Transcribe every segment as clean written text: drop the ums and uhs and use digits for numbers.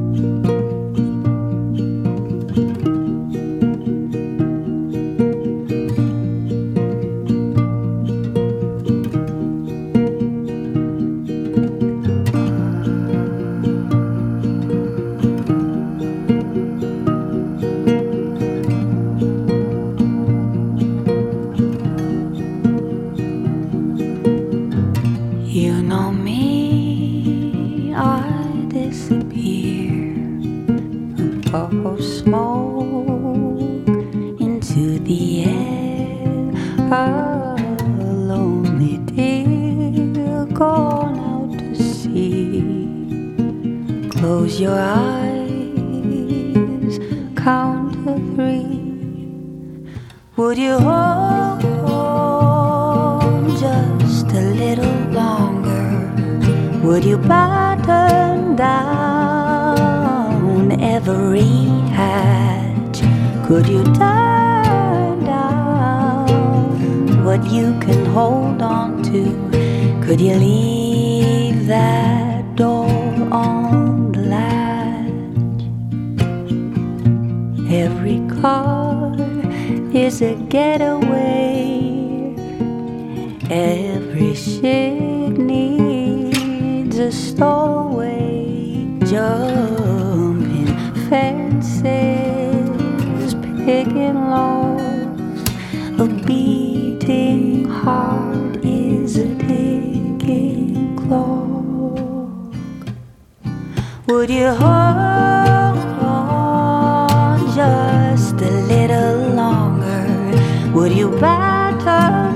You know me, I disappear and puff smoke into the air. A lonely deer gone out to sea. Close your eyes, count to 3. Would you hold on just a little longer? Would you batten down every hatch? Could you turn down what you can hold on to? Could you leave that door on the latch? Every car is a getaway. Every ship needs a stowaway. Jumping fences, picking locks. A beating heart is a ticking clock. Would you hold on just a little longer? Would you batten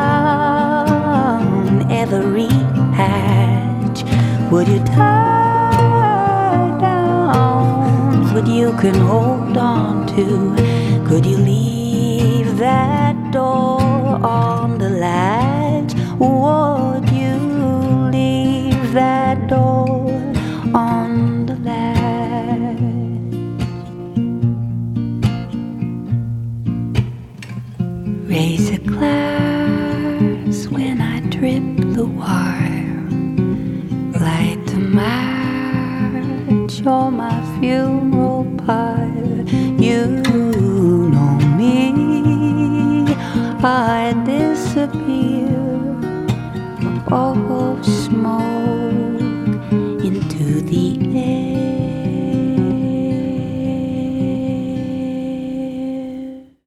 down every hatch? Would you turn down what you can hold on to? Could you leave that door on the latch? Would you leave that door on the latch? Raise a glass when I trip the wire. Light the match on my funeral pyre. You know me, I disappear from all smoke into the air.